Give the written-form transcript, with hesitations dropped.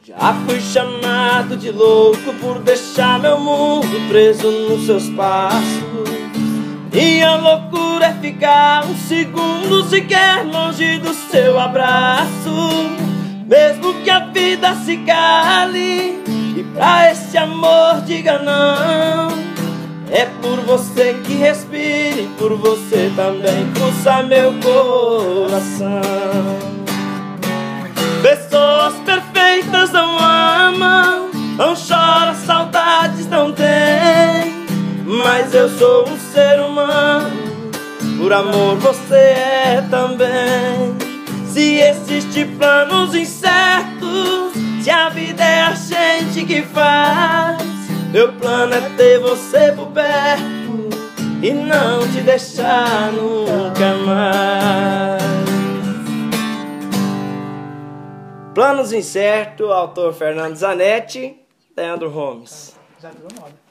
Já fui chamado de louco por deixar meu mundo preso nos seus passos. E a loucura é ficar um segundo sequer longe do seu abraço. Mesmo que a vida se cale e pra esse amor diga não, é por você que respire, por você também pulsa meu coração. Pessoas perfeitas não amam, não choram, saudades não tem. Mas eu sou um ser humano, por amor você é também. Se existem planos incertos, se a vida é a gente que faz, meu plano é ter você por perto e não te deixar nunca mais. Planos incertos, autor Fernando Zanetti, Leandro Gomes. Já virou moda.